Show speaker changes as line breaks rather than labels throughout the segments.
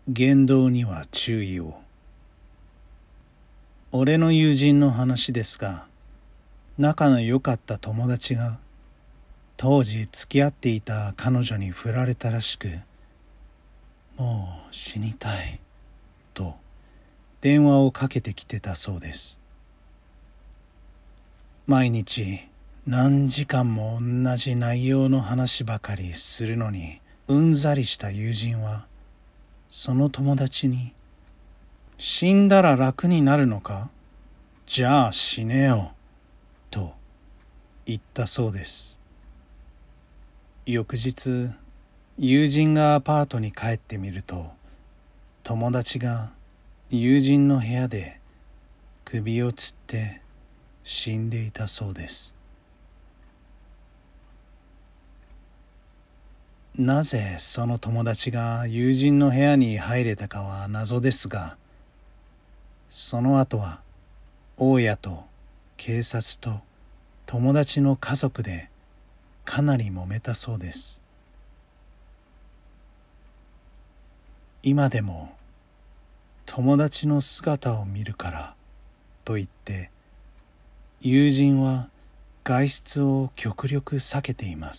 言動には注意を。俺の友人の話ですが、仲の良かった友達が当時付き合っていた彼女に振られたらしく、もう死にたいと電話をかけてきてたそうです。毎日何時間も同じ内容の話ばかりするのにうんざりした友人は、その友達に、死んだら楽になるのか？じゃあ死ねよと言ったそうです。翌日、友人がアパートに帰ってみると、友達が友人の部屋で首をつって死んでいたそうです。なぜその友達が友人の部屋に入れたかは謎ですが、その後は大家と警察と友達の家族でかなり揉めたそうです。今でも友達の姿を見るからと言って友人は外出を極力避けています。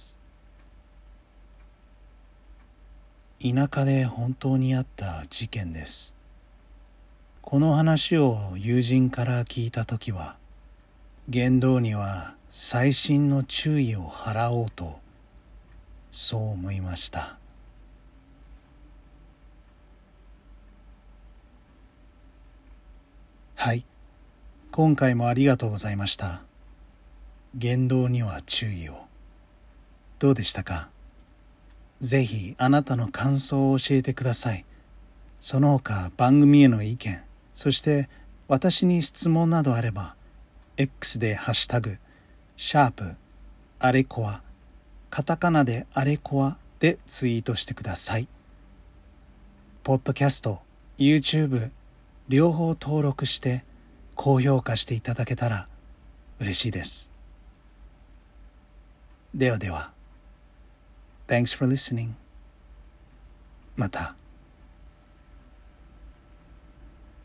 田舎で本当にあった事件です。この話を友人から聞いたときは、言動には細心の注意を払おうと、そう思いました。はい、今回もありがとうございました。言動には注意を。どうでしたか？ぜひあなたの感想を教えてください。その他番組への意見、そして私に質問などあれば、X でハッシュタグ、あれこわ、カタカナであれこわでツイートしてください。ポッドキャスト、YouTube、両方登録して高評価していただけたら嬉しいです。ではでは。Thanks for listening. また。